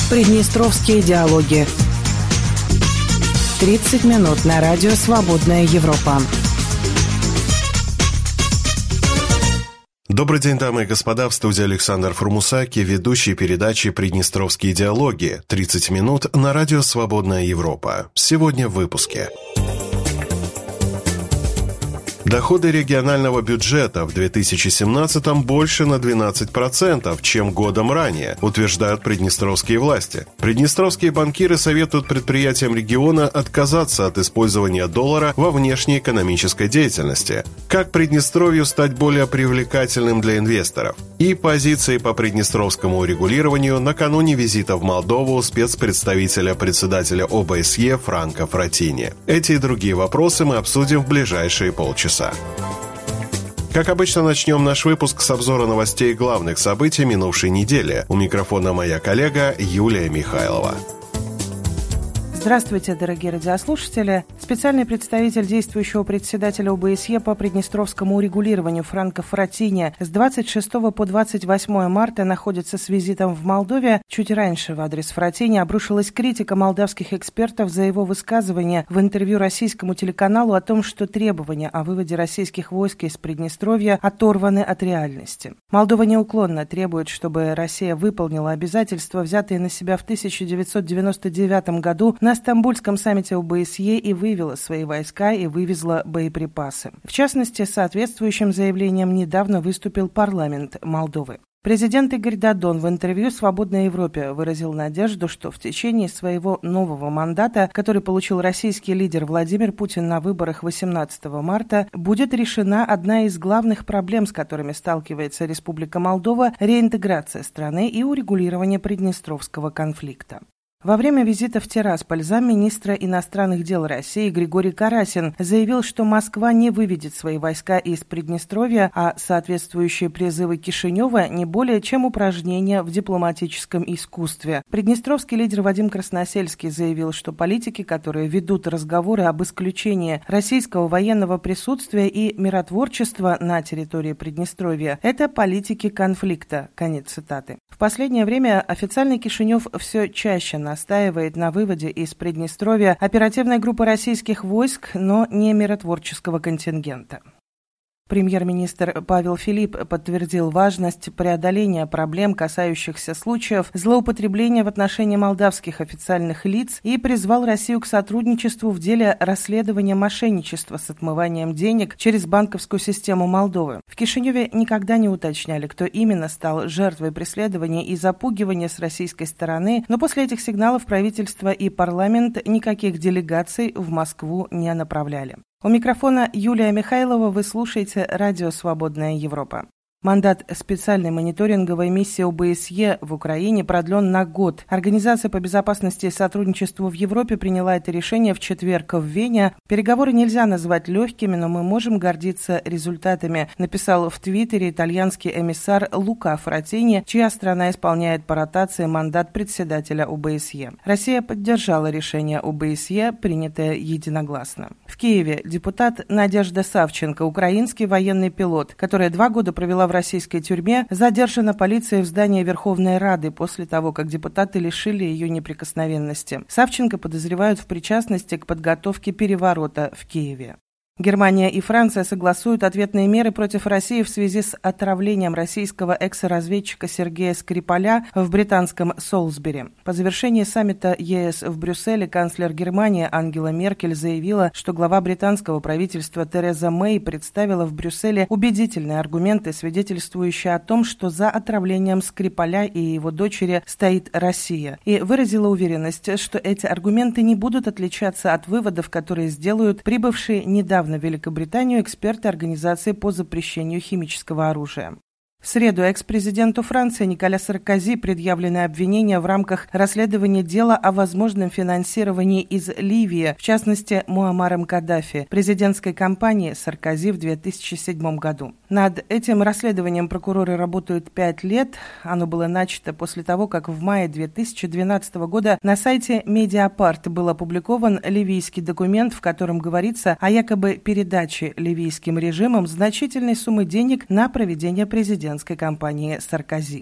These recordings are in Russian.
Приднестровские диалоги. 30 минут на радио «Свободная Европа». Добрый день, дамы и господа, в студии Александр Фурмусаки, ведущий передачи «Приднестровские диалоги». 30 минут на радио «Свободная Европа». Сегодня в выпуске. Доходы регионального бюджета в 2017-м больше на 12%, чем годом ранее, утверждают приднестровские власти. Приднестровские банкиры советуют предприятиям региона отказаться от использования доллара во внешней экономической деятельности. Как Приднестровью стать более привлекательным для инвесторов? И позиции по приднестровскому урегулированию накануне визита в Молдову спецпредставителя председателя ОБСЕ Франко Фратини. Эти и другие вопросы мы обсудим в ближайшие полчаса. Как обычно, начнем наш выпуск с обзора новостей главных событий минувшей недели. У микрофона моя коллега Юлия Михайлова. Здравствуйте, дорогие радиослушатели. Специальный представитель действующего председателя ОБСЕ по приднестровскому урегулированию Франко Фратини с 26 по 28 марта находится с визитом в Молдове. Чуть раньше в адрес Фратини обрушилась критика молдавских экспертов за его высказывание в интервью российскому телеканалу о том, что требования о выводе российских войск из Приднестровья оторваны от реальности. Молдова неуклонно требует, чтобы Россия выполнила обязательства, взятые на себя в 1999 году на Стамбульском саммите ОБСЕ и вывела свои войска и вывезла боеприпасы. В частности, с соответствующим заявлением недавно выступил парламент Молдовы. Президент Игорь Додон в интервью «Свободной Европе» выразил надежду, что в течение своего нового мандата, который получил российский лидер Владимир Путин на выборах 18 марта, будет решена одна из главных проблем, с которыми сталкивается Республика Молдова – реинтеграция страны и урегулирование приднестровского конфликта. Во время визита в Тирасполь замминистра иностранных дел России Григорий Карасин заявил, что Москва не выведет свои войска из Приднестровья, а соответствующие призывы Кишинева не более чем упражнения в дипломатическом искусстве. Приднестровский лидер Вадим Красносельский заявил, что политики, которые ведут разговоры об исключении российского военного присутствия и миротворчества на территории Приднестровья, это политики конфликта. Конец цитаты. В последнее время официальный Кишинев все чаще настаивает на выводе из Приднестровья оперативной группы российских войск, но не миротворческого контингента. Премьер-министр Павел Филипп подтвердил важность преодоления проблем, касающихся случаев злоупотребления в отношении молдавских официальных лиц, и призвал Россию к сотрудничеству в деле расследования мошенничества с отмыванием денег через банковскую систему Молдовы. В Кишиневе никогда не уточняли, кто именно стал жертвой преследования и запугивания с российской стороны, но после этих сигналов правительство и парламент никаких делегаций в Москву не направляли. У микрофона Юлия Михайлова, вы слушаете радио «Свободная Европа». Мандат специальной мониторинговой миссии ОБСЕ в Украине продлен на год. Организация по безопасности и сотрудничеству в Европе приняла это решение в четверг в Вене. Переговоры нельзя назвать легкими, но мы можем гордиться результатами, написал в Твиттере итальянский эмиссар Лука Фратини, чья страна исполняет по ротации мандат председателя ОБСЕ. Россия поддержала решение ОБСЕ, принятое единогласно. В Киеве депутат Надежда Савченко, украинский военный пилот, которая 2 года провела в российской тюрьме, задержана полицией в здании Верховной Рады после того, как депутаты лишили ее неприкосновенности. Савченко подозревают в причастности к подготовке переворота в Киеве. Германия и Франция согласуют ответные меры против России в связи с отравлением российского экс-разведчика Сергея Скрипаля в британском Солсбери. По завершении саммита ЕС в Брюсселе канцлер Германии Ангела Меркель заявила, что глава британского правительства Тереза Мэй представила в Брюсселе убедительные аргументы, свидетельствующие о том, что за отравлением Скрипаля и его дочери стоит Россия, и выразила уверенность, что эти аргументы не будут отличаться от выводов, которые сделают прибывшие недавно в Великобританию эксперты Организации по запрещению химического оружия. В среду экс-президенту Франции Николя Саркози предъявлены обвинения в рамках расследования дела о возможном финансировании из Ливии, в частности, Муаммаром Каддафи, президентской кампании Саркози в 2007 году. Над этим расследованием прокуроры работают 5 лет. Оно было начато после того, как в мае 2012 года на сайте Mediapart был опубликован ливийский документ, в котором говорится о якобы передаче ливийским режимом значительной суммы денег на проведение президентской кампании Саркози.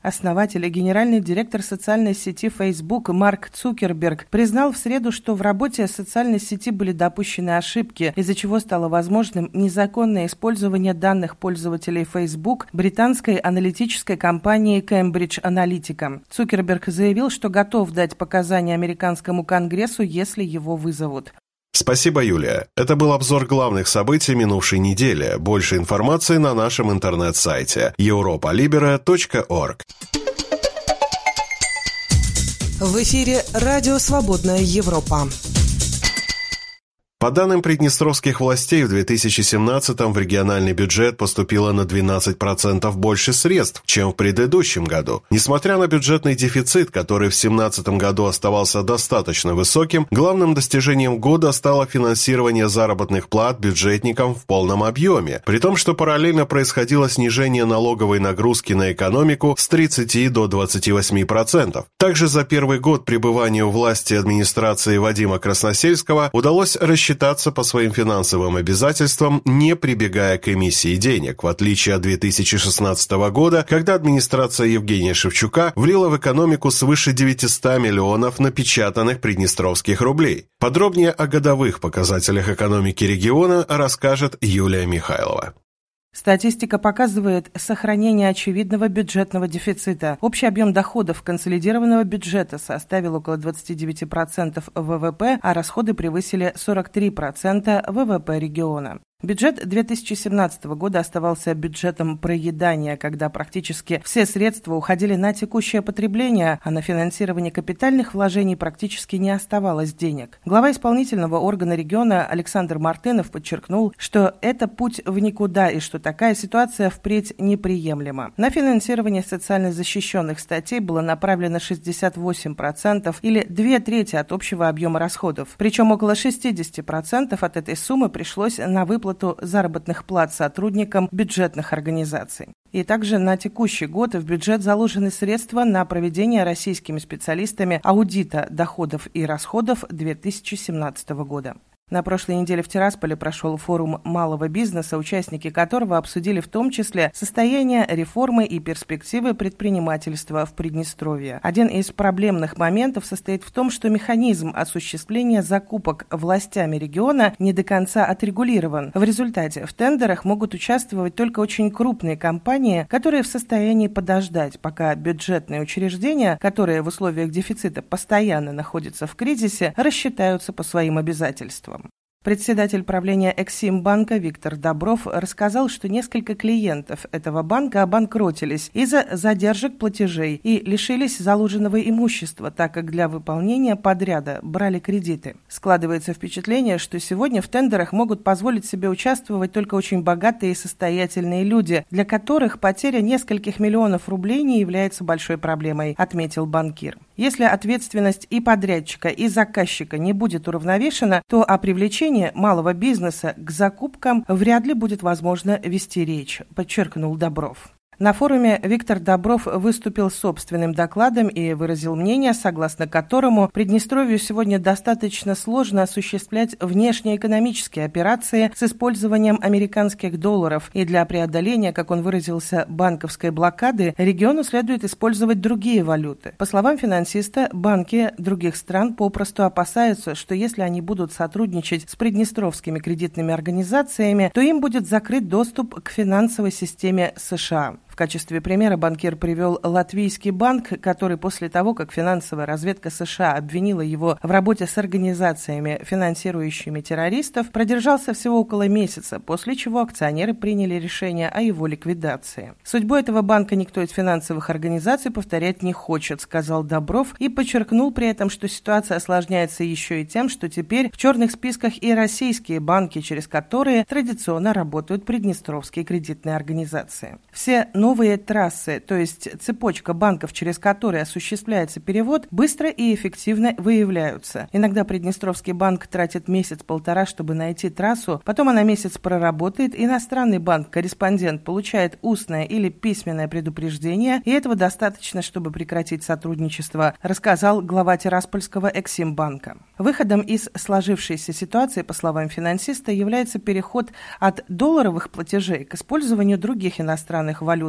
Основатель и генеральный директор социальной сети Facebook Марк Цукерберг признал в среду, что в работе социальной сети были допущены ошибки, из-за чего стало возможным незаконное использование данных пользователей Facebook британской аналитической компанией Cambridge Analytica. Цукерберг заявил, что готов дать показания американскому Конгрессу, если его вызовут. Спасибо, Юлия. Это был обзор главных событий минувшей недели. Больше информации на нашем интернет-сайте europolibera.org. В эфире «Радио Свободная Европа». По данным приднестровских властей, в 2017-м в региональный бюджет поступило на 12% больше средств, чем в предыдущем году. Несмотря на бюджетный дефицит, который в 2017 году оставался достаточно высоким, главным достижением года стало финансирование заработных плат бюджетникам в полном объеме, при том, что параллельно происходило снижение налоговой нагрузки на экономику с 30 до 28%. Также за первый год пребывания у власти администрации Вадима Красносельского удалось рассчитаться по своим финансовым обязательствам, не прибегая к эмиссии денег, в отличие от 2016 года, когда администрация Евгения Шевчука влила в экономику свыше 900 миллионов напечатанных приднестровских рублей. Подробнее о годовых показателях экономики региона расскажет Юлия Михайлова. Статистика показывает сохранение очевидного бюджетного дефицита. Общий объем доходов консолидированного бюджета составил около 29% ВВП, а расходы превысили 43% ВВП региона. Бюджет 2017 года оставался бюджетом проедания, когда практически все средства уходили на текущее потребление, а на финансирование капитальных вложений практически не оставалось денег. Глава исполнительного органа региона Александр Мартынов подчеркнул, что это путь в никуда и что такая ситуация впредь неприемлема. На финансирование социально защищенных статей было направлено 68% или 2/3 от общего объема расходов. Причем около 60% от этой суммы пришлось на выплату заработных плат сотрудникам бюджетных организаций. И также на текущий год в бюджет заложены средства на проведение российскими специалистами аудита доходов и расходов 2017 года. На прошлой неделе в Тирасполе прошел форум малого бизнеса, участники которого обсудили в том числе состояние реформы и перспективы предпринимательства в Приднестровье. Один из проблемных моментов состоит в том, что механизм осуществления закупок властями региона не до конца отрегулирован. В результате в тендерах могут участвовать только очень крупные компании, которые в состоянии подождать, пока бюджетные учреждения, которые в условиях дефицита постоянно находятся в кризисе, рассчитаются по своим обязательствам. Председатель правления Эксимбанка Виктор Добров рассказал, что несколько клиентов этого банка обанкротились из-за задержек платежей и лишились заложенного имущества, так как для выполнения подряда брали кредиты. Складывается впечатление, что сегодня в тендерах могут позволить себе участвовать только очень богатые и состоятельные люди, для которых потеря нескольких миллионов рублей не является большой проблемой, отметил банкир. Если ответственность и подрядчика, и заказчика не будет уравновешена, то о привлечении малого бизнеса к закупкам вряд ли будет возможно вести речь, подчеркнул Добров. На форуме Виктор Добров выступил с собственным докладом и выразил мнение, согласно которому Приднестровью сегодня достаточно сложно осуществлять внешнеэкономические операции с использованием американских долларов, и для преодоления, как он выразился, банковской блокады региону следует использовать другие валюты. По словам финансиста, банки других стран попросту опасаются, что если они будут сотрудничать с приднестровскими кредитными организациями, то им будет закрыт доступ к финансовой системе США. В качестве примера банкир привел Латвийский банк, который после того, как финансовая разведка США обвинила его в работе с организациями, финансирующими террористов, продержался всего около месяца, после чего акционеры приняли решение о его ликвидации. Судьбу этого банка никто из финансовых организаций повторять не хочет, сказал Добров, и подчеркнул при этом, что ситуация осложняется еще и тем, что теперь в черных списках и российские банки, через которые традиционно работают приднестровские кредитные организации. Все новые трассы, то есть цепочка банков, через которые осуществляется перевод, быстро и эффективно выявляются. Иногда Приднестровский банк тратит месяц-полтора, чтобы найти трассу, потом она месяц проработает, иностранный банк-корреспондент получает устное или письменное предупреждение, и этого достаточно, чтобы прекратить сотрудничество, рассказал глава Тираспольского Эксимбанка. Выходом из сложившейся ситуации, по словам финансиста, является переход от долларовых платежей к использованию других иностранных валют,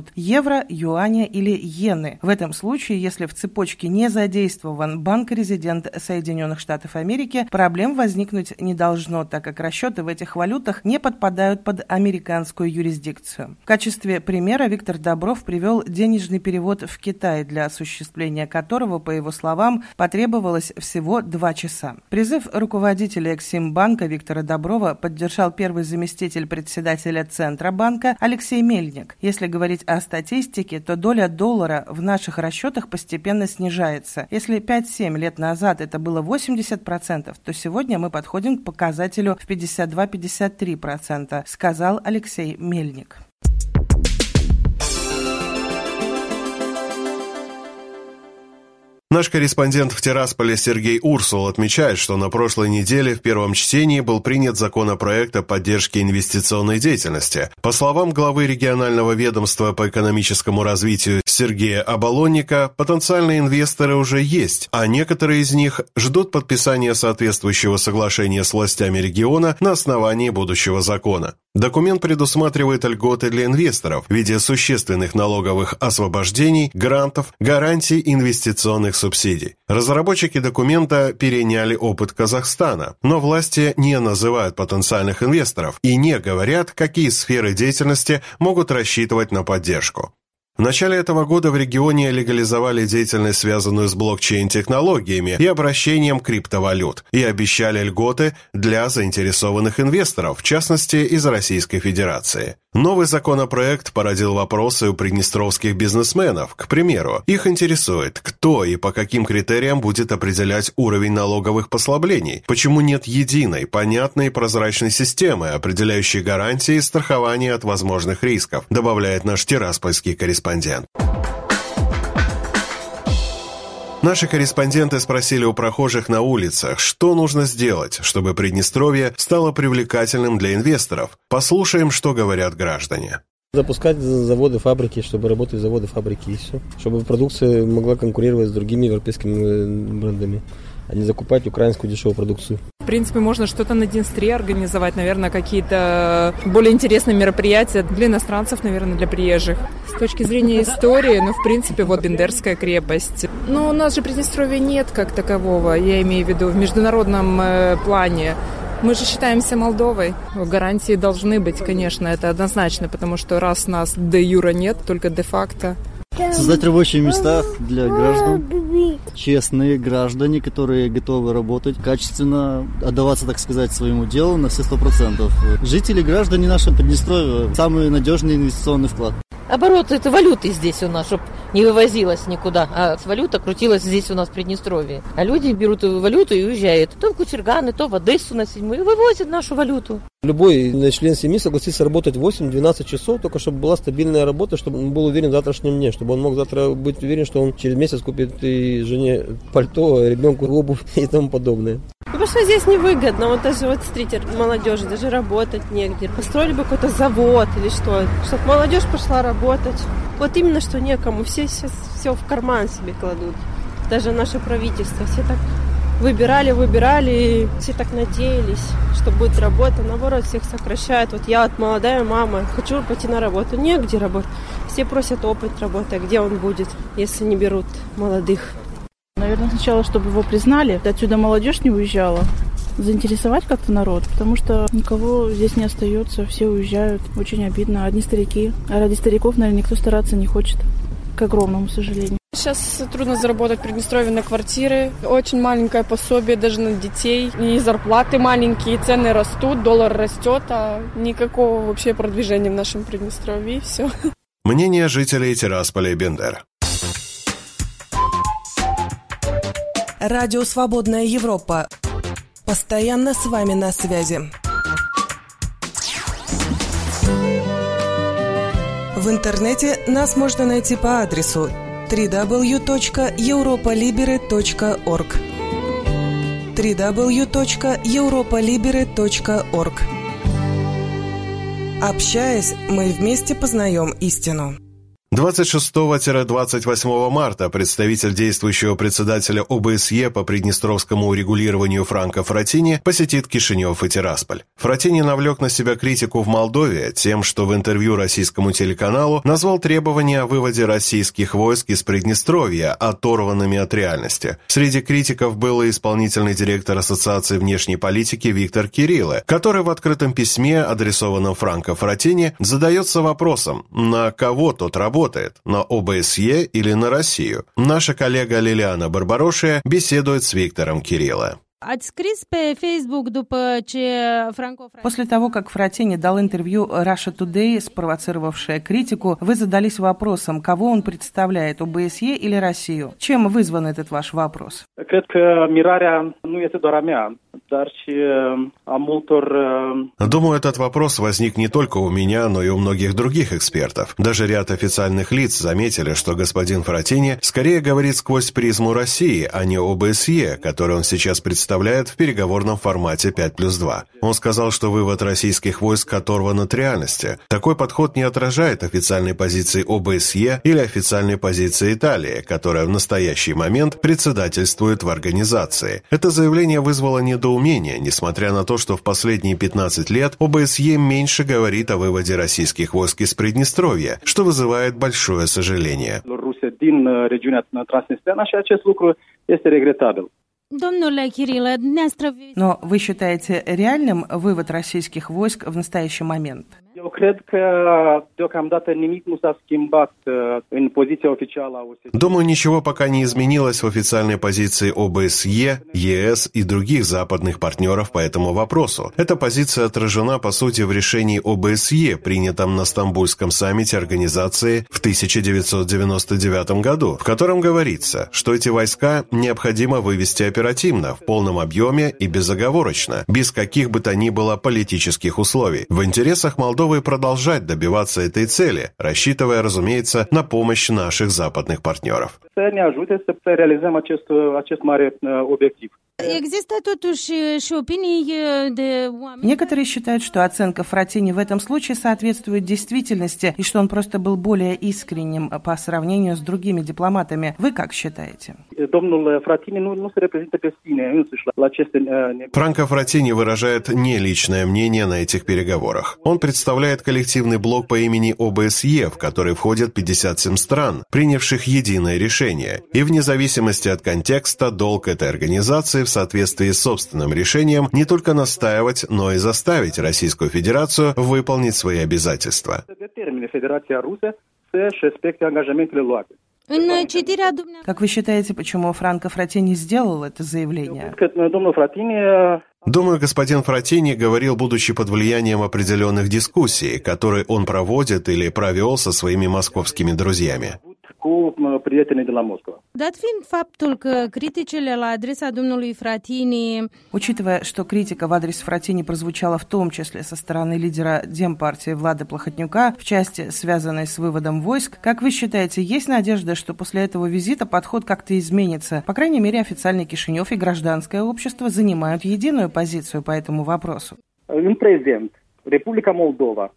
валют – евро, юаня или иены. В этом случае, если в цепочке не задействован банк-резидент Соединенных Штатов Америки, проблем возникнуть не должно, так как расчеты в этих валютах не подпадают под американскую юрисдикцию. В качестве примера Виктор Добров привел денежный перевод в Китай, для осуществления которого, по его словам, потребовалось всего 2 часа. Призыв руководителя Эксимбанка Виктора Доброва поддержал первый заместитель председателя Центробанка Алексей Мельник. Если говорить о статистике, то доля доллара в наших расчетах постепенно снижается. Если 5-7 лет назад это было 80%, то сегодня мы подходим к показателю в 52-53%, сказал Алексей Мельник. Наш корреспондент в Тирасполе Сергей Урсул отмечает, что на прошлой неделе в первом чтении был принят законопроект о поддержке инвестиционной деятельности. По словам главы регионального ведомства по экономическому развитию Сергея Оболонника, потенциальные инвесторы уже есть, а некоторые из них ждут подписания соответствующего соглашения с властями региона на основании будущего закона. Документ предусматривает льготы для инвесторов в виде существенных налоговых освобождений, грантов, гарантий инвестиционных субсидий. Разработчики документа переняли опыт Казахстана, но власти не называют потенциальных инвесторов и не говорят, какие сферы деятельности могут рассчитывать на поддержку. В начале этого года в регионе легализовали деятельность, связанную с блокчейн-технологиями и обращением криптовалют, и обещали льготы для заинтересованных инвесторов, в частности, из Российской Федерации. Новый законопроект породил вопросы у приднестровских бизнесменов. К примеру, их интересует, кто и по каким критериям будет определять уровень налоговых послаблений, почему нет единой, понятной и прозрачной системы, определяющей гарантии и страхования от возможных рисков, добавляет наш тираспольский корреспондент. Наши корреспонденты спросили у прохожих на улицах, что нужно сделать, чтобы Приднестровье стало привлекательным для инвесторов. Послушаем, что говорят граждане. Запускать заводы, фабрики, чтобы работали заводы, фабрики и все. Чтобы продукция могла конкурировать с другими европейскими брендами, а не закупать украинскую дешевую продукцию. В принципе, можно что-то на Днестре организовать, наверное, какие-то более интересные мероприятия для иностранцев, наверное, для приезжих. С точки зрения истории, в принципе, Бендерская крепость. Но у нас же Приднестровья нет как такового, я имею в виду в международном плане. Мы же считаемся Молдовой. Гарантии должны быть, конечно, это однозначно, потому что раз нас де-юра нет, только де-факто. Создать рабочие места для граждан, честные граждане, которые готовы работать качественно, отдаваться, так сказать, своему делу на все 100%. Жители, граждане нашего Приднестровья – самый надежный инвестиционный вклад. Оборот это валюты здесь у нас, чтобы не вывозилась никуда, а валюта крутилась здесь у нас в Приднестровье. А люди берут валюту и уезжают. То в Кучерганы, то в Одессу на 7-ю и вывозят нашу валюту. Любой член семьи согласится работать 8-12 часов, только чтобы была стабильная работа, чтобы он был уверен в завтрашнем дне, чтобы он мог завтра быть уверен, что он через месяц купит и жене пальто, ребенку обувь и тому подобное. Потому что здесь невыгодно. Вот даже вот смотрите, молодежи даже работать негде. Построили бы какой-то завод или что, чтобы молодежь пошла работать. Вот именно что некому. Все сейчас все в карман себе кладут. Даже наше правительство. Все так выбирали, и все так надеялись, что будет работа. Наоборот, всех сокращают. Вот я вот молодая мама, хочу пойти на работу. Негде работать. Все просят опыт работы. Где он будет, если не берут молодых? Наверное, сначала, чтобы его признали, отсюда молодежь не уезжала, заинтересовать как-то народ, потому что никого здесь не остается, все уезжают, очень обидно, одни старики, а ради стариков, наверное, никто стараться не хочет, к огромному сожалению. Сейчас трудно заработать в Приднестровье на квартиры, очень маленькое пособие даже на детей, и зарплаты маленькие, цены растут, доллар растет, а никакого вообще продвижения в нашем Приднестровье, и все. Мнение жителей Тирасполя и Бендер. Радио «Свободная Европа». Постоянно с вами на связи. В интернете нас можно найти по адресу www.europolibere.org www.europolibere.org. Общаясь, мы вместе познаем истину. 26-28 марта представитель действующего председателя ОБСЕ по приднестровскому урегулированию Франко Фраттини посетит Кишинев и Тирасполь. Фраттини навлек на себя критику в Молдове тем, что в интервью российскому телеканалу назвал требования о выводе российских войск из Приднестровья оторванными от реальности. Среди критиков был и исполнительный директор Ассоциации внешней политики Виктор Кирилло, который в открытом письме, адресованном Франко Фраттини, задается вопросом, на кого тот работает, на ОБСЕ или на Россию. Наша коллега Лилиана Барбарошия беседует с Виктором Кирилло. После того, как Фраттини дал интервью Russia Today, спровоцировавшее критику, вы задались вопросом, кого он представляет, ОБСЕ или Россию. Чем вызван этот ваш вопрос? Думаю, этот вопрос возник не только у меня, но и у многих других экспертов. Даже ряд официальных лиц заметили, что господин Фраттини скорее говорит сквозь призму России, а не ОБСЕ, который он сейчас представляет в переговорном формате 5+2. Он сказал, что вывод российских войск оторван от реальности. Такой подход не отражает официальной позиции ОБСЕ или официальной позиции Италии, которая в настоящий момент председательствует в организации. Это заявление вызвало недоумение, несмотря на то, что в последние 15 лет ОБСЕ меньше говорит о выводе российских войск из Приднестровья, что вызывает большое сожаление. Но вы считаете реальным вывод российских войск в настоящий момент? Думаю, ничего пока не изменилось в официальной позиции ОБСЕ, ЕС и других западных партнеров по этому вопросу. Эта позиция отражена, по сути, в решении ОБСЕ, принятом на Стамбульском саммите организации в 1999 году, в котором говорится, что эти войска необходимо вывести оперативно, в полном объеме и безоговорочно, без каких бы то ни было политических условий. В интересах Молдовы продолжать добиваться этой цели, рассчитывая, разумеется, на помощь наших западных партнеров. Некоторые считают, что оценка Фраттини в этом случае соответствует действительности и что он просто был более искренним по сравнению с другими дипломатами. Вы как считаете? Франко Фраттини выражает не личное мнение на этих переговорах. Он представляет коллективный блок по имени ОБСЕ, в который входят 57 стран, принявших единое решение. И вне зависимости от контекста, долг этой организации в соответствии с собственным решением не только настаивать, но и заставить Российскую Федерацию выполнить свои обязательства. Как вы считаете, почему Франко Фраттини сделал это заявление? Думаю, господин Фраттини говорил, будучи под влиянием определенных дискуссий, которые он проводит или провел со своими московскими друзьями. Учитывая, что критика в адрес Фраттини прозвучала в том числе со стороны лидера Демпартии Влада Плохотнюка в части, связанной с выводом войск, как вы считаете, есть надежда, что после этого визита подход как-то изменится? По крайней мере, официальный Кишинев и гражданское общество занимают единую позицию по этому вопросу. Республика Молдова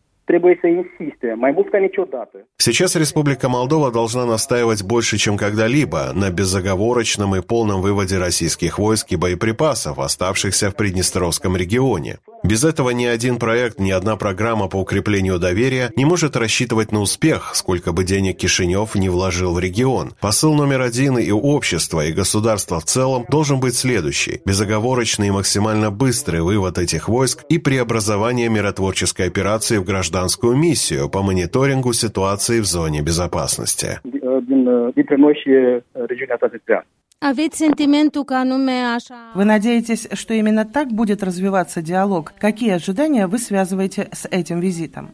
Сейчас Республика Молдова должна настаивать больше, чем когда-либо, на безоговорочном и полном выводе российских войск и боеприпасов, оставшихся в Приднестровском регионе. Без этого ни один проект, ни одна программа по укреплению доверия не может рассчитывать на успех, сколько бы денег Кишинев не вложил в регион. Посыл номер один и общества, и государства в целом должен быть следующий: безоговорочный и максимально быстрый вывод этих войск и преобразование миротворческой операции в гражданскую миссию по мониторингу ситуации в зоне безопасности. Вы надеетесь, что именно так будет развиваться диалог? Какие ожидания вы связываете с этим визитом?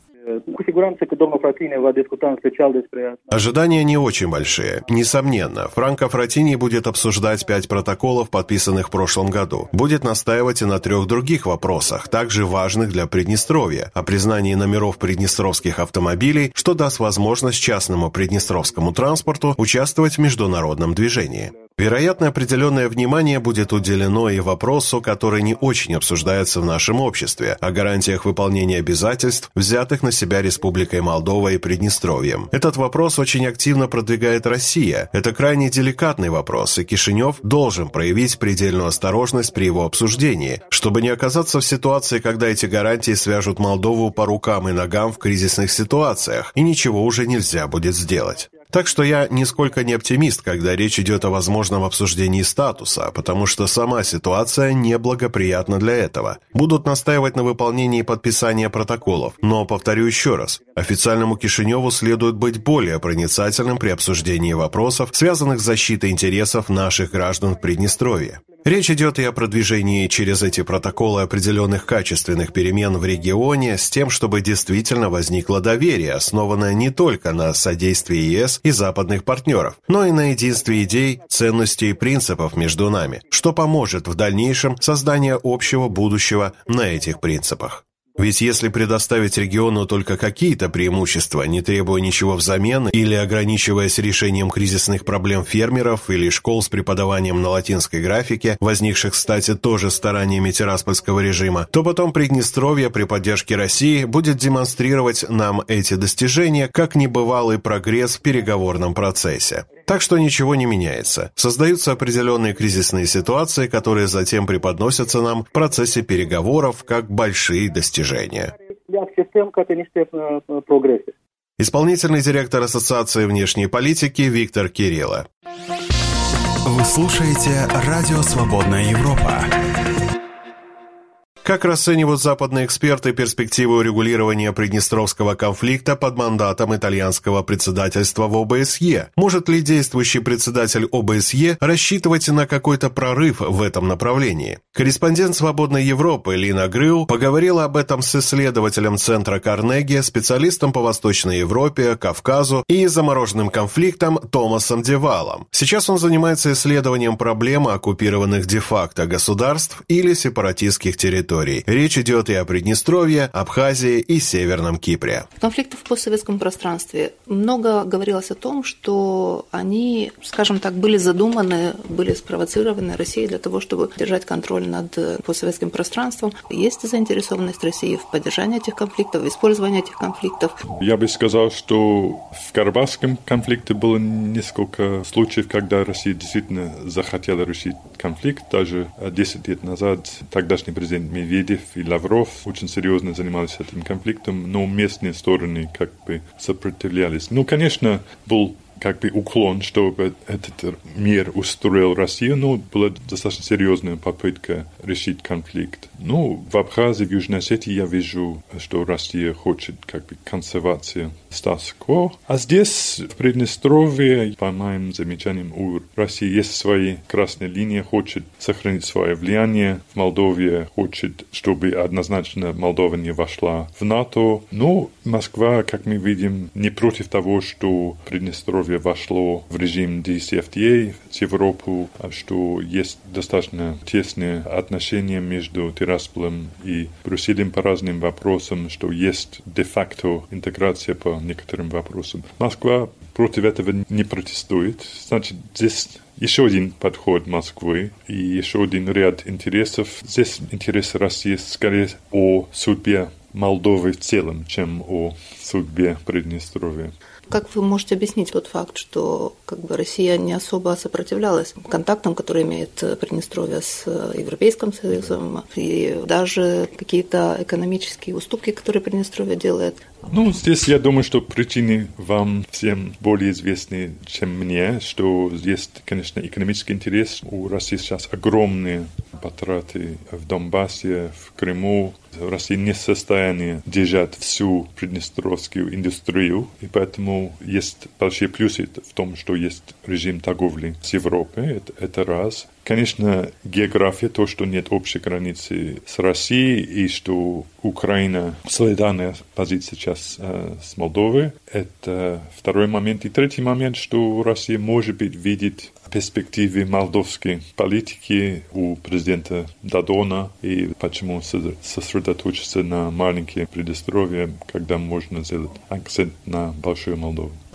Ожидания не очень большие. Несомненно, Франко Фраттини будет обсуждать 5 протоколов, подписанных в прошлом году. Будет настаивать и на 3 других вопросах, также важных для Приднестровья: о признании номеров приднестровских автомобилей, что даст возможность частному приднестровскому транспорту участвовать в международном движении. Вероятно, определенное внимание будет уделено и вопросу, который не очень обсуждается в нашем обществе, о гарантиях выполнения обязательств, взятых на себя Республикой Молдова и Приднестровьем. Этот вопрос очень активно продвигает Россия. Это крайне деликатный вопрос, и Кишинев должен проявить предельную осторожность при его обсуждении, чтобы не оказаться в ситуации, когда эти гарантии свяжут Молдову по рукам и ногам в кризисных ситуациях, и ничего уже нельзя будет сделать. Так что я нисколько не оптимист, когда речь идет о возможном обсуждении статуса, потому что сама ситуация неблагоприятна для этого. Будут настаивать на выполнении подписания протоколов, но, повторю еще раз, официальному Кишиневу следует быть более проницательным при обсуждении вопросов, связанных с защитой интересов наших граждан в Приднестровье. Речь идет и о продвижении через эти протоколы определенных качественных перемен в регионе с тем, чтобы действительно возникло доверие, основанное не только на содействии ЕС и западных партнеров, но и на единстве идей, ценностей и принципов между нами, что поможет в дальнейшем созданию общего будущего на этих принципах. Ведь если предоставить региону только какие-то преимущества, не требуя ничего взамен или ограничиваясь решением кризисных проблем фермеров или школ с преподаванием на латинской графике, возникших, кстати, тоже стараниями Тираспольского режима, то потом Приднестровье при поддержке России будет демонстрировать нам эти достижения как небывалый прогресс в переговорном процессе. Так что ничего не меняется. Создаются определенные кризисные ситуации, которые затем преподносятся нам в процессе переговоров как большие достижения. Исполнительный директор Ассоциации внешней политики Виктор Кирилло. Вы слушаете «Радио Свободная Европа». Как расценивают западные эксперты перспективы урегулирования приднестровского конфликта под мандатом итальянского председательства в ОБСЕ? Может ли действующий председатель ОБСЕ рассчитывать на какой-то прорыв в этом направлении? Корреспондент «Свободной Европы» Лина Грю поговорила об этом с исследователем Центра Карнеги, специалистом по Восточной Европе, Кавказу и замороженным конфликтам Томасом Девалом. Сейчас он занимается исследованием проблемы оккупированных де-факто государств или сепаратистских территорий. Речь идет и о Приднестровье, Абхазии и Северном Кипре. Конфликты в постсоветском пространстве. Много говорилось о том, что они, скажем так, были задуманы, были спровоцированы Россией для того, чтобы держать контроль над постсоветским пространством. Есть заинтересованность России в поддержании этих конфликтов, в использовании этих конфликтов? Я бы сказал, что в Карабахском конфликте было несколько случаев, когда Россия действительно захотела решить конфликт. Даже 10 лет назад тогдашний президент Медведев и Лавров очень серьезно занимались этим конфликтом, но местные стороны как бы сопротивлялись. Ну, конечно, был как бы уклон, чтобы этот мир устроил Россию, но была достаточно серьезная попытка решить конфликт. Ну, в Абхазии, в Южной Осетии я вижу, что Россия хочет как бы консервации статус-кво. А здесь, в Приднестровье, по моим замечаниям, у России есть свои красные линии, хочет сохранить свое влияние. В Молдове хочет, чтобы однозначно Молдова не вошла в НАТО. Но Москва, как мы видим, не против того, что Приднестровье вошло в режим DCFTA с Европой, что есть достаточно тесные отношения между Тирасполем и Брюсселем по разным вопросам, что есть де-факто интеграция по некоторым вопросам. Москва против этого не протестует. Значит, здесь еще один подход Москвы и еще один ряд интересов. Здесь интересы России скорее о судьбе Молдовы в целом, чем о судьбе Приднестровья. Как вы можете объяснить тот факт, что как бы Россия не особо сопротивлялась контактам, которые имеет Приднестровье с Европейским Союзом, и даже какие-то экономические уступки, которые Приднестровье делает? Ну, здесь я думаю, что причины вам всем более известны, чем мне, что есть, конечно, экономический интерес. У России сейчас огромные потраты в Донбассе, в Крыму. Россия не в состоянии держать всю приднестровскую индустрию, и поэтому есть большие плюсы в том, что есть режим торговли с Европой, это раз. Конечно, география, то, что нет общей границы с Россией, и что Украина солидарная позиция сейчас с Молдовой, это второй момент. И третий момент, что Россия, может быть, видит перспективы молдовской политики у президента Додона, и почему сосредоточиться на маленькие Приднестровье, когда можно сделать акцент на большую Молдову.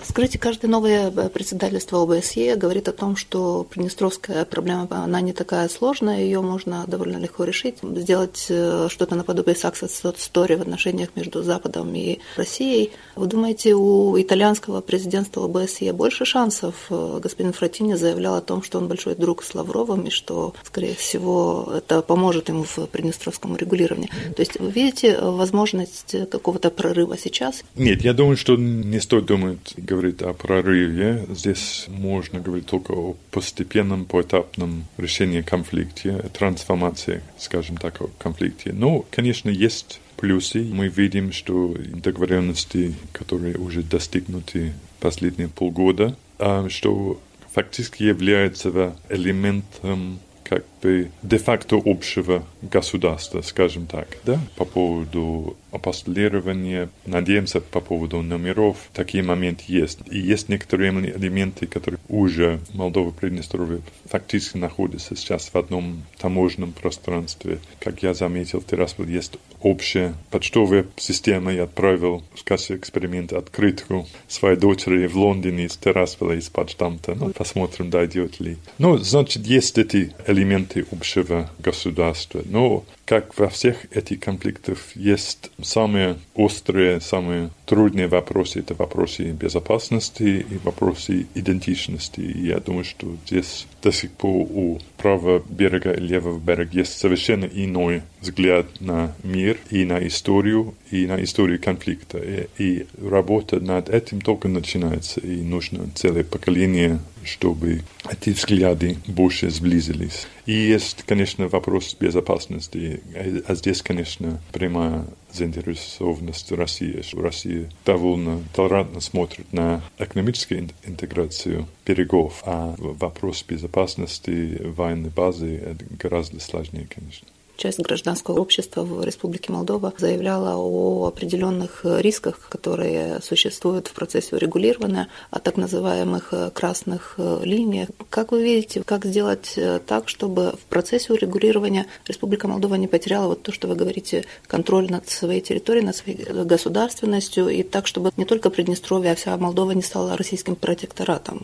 Скажите, каждое новое председательство ОБСЕ говорит о том, что приднестровская проблема, она не такая сложная, ее можно довольно легко решить, сделать что-то наподобие success story в отношениях между Западом и Россией. Вы думаете, у итальянского президентства ОБСЕ больше шансов? Господин Фратини заявлял о том, что он большой друг с Лавровым, и что, скорее всего, это поможет ему в приднестровском регулировании. То есть вы видите возможность какого-то прорыва сейчас? Нет, я думаю, что не стоит говорить о прорыве. Здесь можно говорить только о постепенном, поэтапном решении конфликта, трансформации, скажем так, о конфликте. Но, конечно, есть плюсы. Мы видим, что договоренности, которые уже достигнуты последние полгода, что фактически являются элементом как бы де-факто общего государства, скажем так, да, по поводу апостолирования, надеемся, по поводу номеров, такие моменты есть. И есть некоторые элементы, которые уже в Молдове, Приднестровье фактически находятся сейчас в одном таможенном пространстве. Как я заметил, в Тирасполе есть общая почтовая система. Я отправил в качестве эксперимента открытку своей дочери в Лондоне из Тираспола, из почтамта. Посмотрим, дойдет ли. Значит, есть эти элементы общего государства. Но, как во всех этих конфликтах, есть самые острые, самые трудные вопросы. Это вопросы безопасности и вопросы идентичности. И я думаю, что здесь до сих пор у правого берега и левого берега есть совершенно иной взгляд на мир и на историю конфликта. И работа над этим только начинается. И нужно целое поколение, чтобы эти взгляды больше сблизились. И есть, конечно, вопрос безопасности. А здесь, конечно, прямая заинтересованность России. Россия довольно толерантно смотрит на экономическую интеграцию берегов, а вопрос безопасности военной базы это гораздо сложнее, конечно. Часть гражданского общества в Республике Молдова заявляла о определенных рисках, которые существуют в процессе урегулирования, о так называемых красных линиях. Как вы видите, как сделать так, чтобы в процессе урегулирования Республика Молдова не потеряла вот то, что вы говорите, контроль над своей территорией, над своей государственностью, и так, чтобы не только Приднестровье, а вся Молдова не стала российским протекторатом?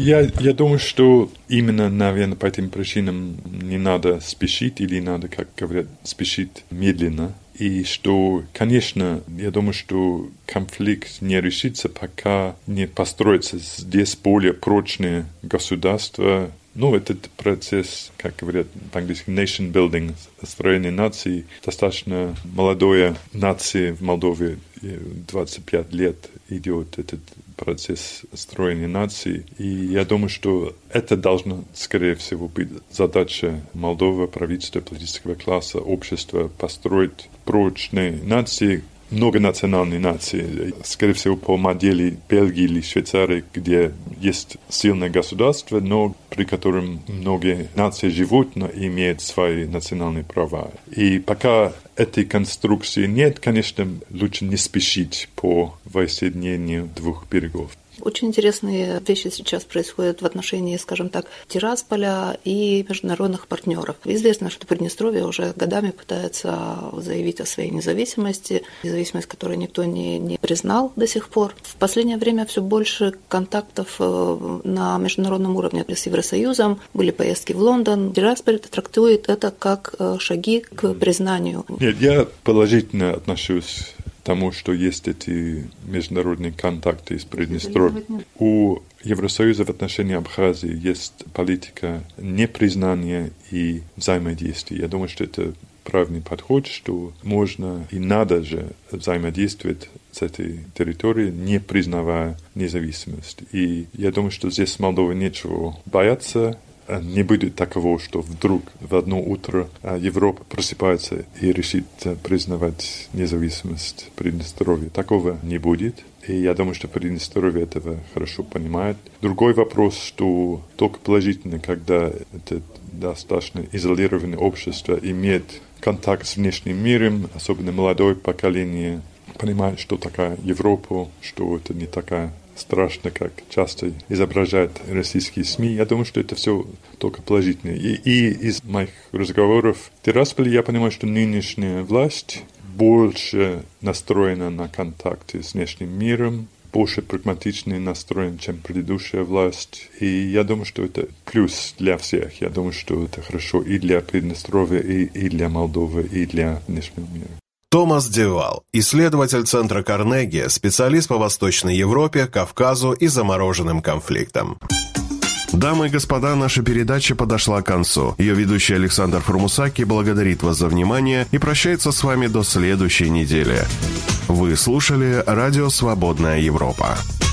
Я думаю, что именно, наверное, по этим причинам не надо спешить или надо, как говорят, спешить медленно. И что, конечно, я думаю, что конфликт не решится, пока не построится здесь более прочное государство. Этот процесс, как говорят по-английски, nation building, строение нации, достаточно молодая нация в Молдове, 25 лет идет этот процесс строения нации. И я думаю, что это должна, скорее всего, быть задача Молдовы, правительства, политического класса, общества, построить прочные нации, многонациональные нации, скорее всего, по модели Бельгии или Швейцарии, где есть сильное государство, но при котором многие нации живут, но имеют свои национальные права. И пока этой конструкции нет, конечно, лучше не спешить по воссоединению двух берегов. Очень интересные вещи сейчас происходят в отношении, скажем так, Тирасполя и международных партнеров. Известно, что Приднестровье уже годами пытается заявить о своей независимости, независимость, которую никто не признал до сих пор. В последнее время все больше контактов на международном уровне с Евросоюзом, были поездки в Лондон. Тирасполь трактует это как шаги к признанию. Нет, я положительно отношусь тому, что есть эти международные контакты с Приднестровьем. У Евросоюза в отношении Абхазии есть политика непризнания и взаимодействия. Я думаю, что это правильный подход, что можно и надо же взаимодействовать с этой территорией, не признавая независимость. И я думаю, что здесь в Молдове нечего бояться. Не будет такого, что вдруг в одно утро Европа просыпается и решит признавать независимость Приднестровья. Такого не будет. И я думаю, что Приднестровье этого хорошо понимает. Другой вопрос, что только положительно, когда это достаточно изолированное общество имеет контакт с внешним миром, особенно молодое поколение, понимает, что такая Европа, что это не такая страшно, как часто изображают российские СМИ. Я думаю, что это все только положительно. И из моих разговоров в Тирасполе я понимаю, что нынешняя власть больше настроена на контакты с внешним миром, больше прагматичный настроен, чем предыдущая власть. И я думаю, что это плюс для всех. Я думаю, что это хорошо и для Приднестровья, и для Молдовы, и для внешнего мира. Томас Девал, исследователь Центра Карнеги, специалист по Восточной Европе, Кавказу и замороженным конфликтам. Дамы и господа, наша передача подошла к концу. Ее ведущий Александр Формусаки благодарит вас за внимание и прощается с вами до следующей недели. Вы слушали «Радио Свободная Европа».